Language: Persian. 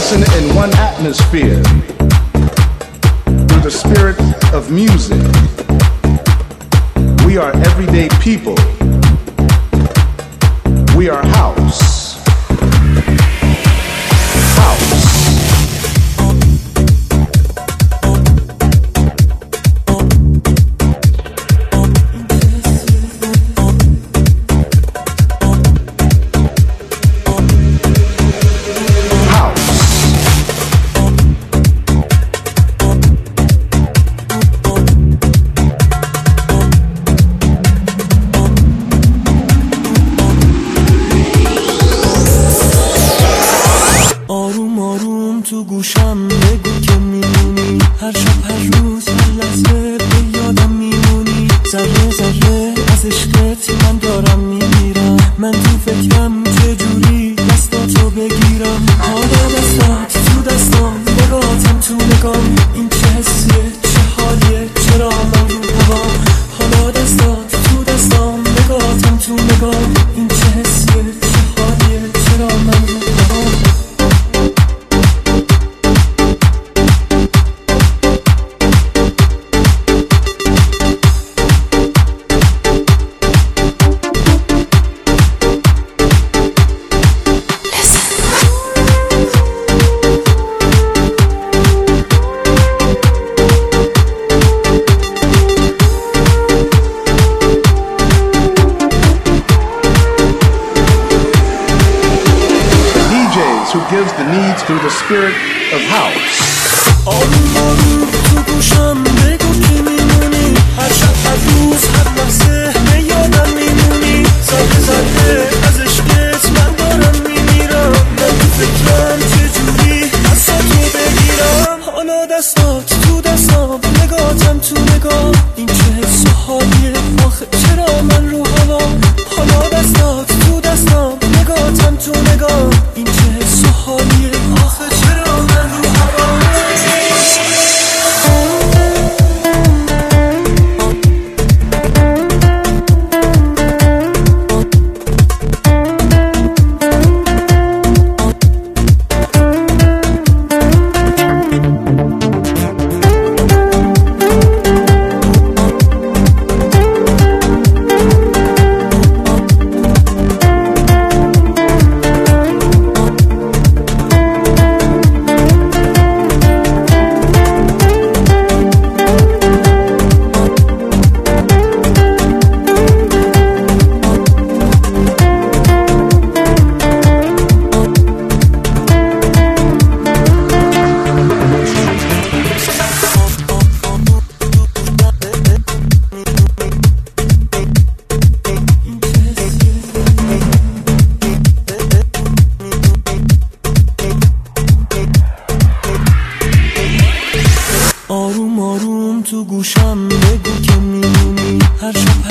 dancing in one atmosphere through the spirit of music. We are everyday people. We are house. House. تو گوشم بگو که میمونی، هر شب هر روز هر لحظه به یادم میمونی. ذره ذره از عشقت من دارم میمیرم، من تو فکرم چجوری دستاتو بگیرم. حالا دستات تو دستام، نگاهتم تو نگام، این چه حسیه چه حالیه، چرا من رو هوام. حالا دستات تو دستام، نگاهتم تو نگام، این چه حسیه چه حالیه، چرا من رو هوام. Who gives the needs through the spirit of house. آروم آروم تو گوشم بگو که میمونی، هر شب هر روز هر لحظه به یادم میمونی. ذره ذره از عشقت من دارم میمیرم، من تو فکرم چجوری دستاتو بگیرم. حالا دستات تو دستام، نگاهتم تو نگاه، این چه حس و حالیه، آخه چرا من رو هوام. حالا دستات تو دستام، نگاهتم تو نگاه، این چه حس و حالیه، آخه چرا من رو هوام. آروم آروم تو گوشم بگو که میمونی، هر شب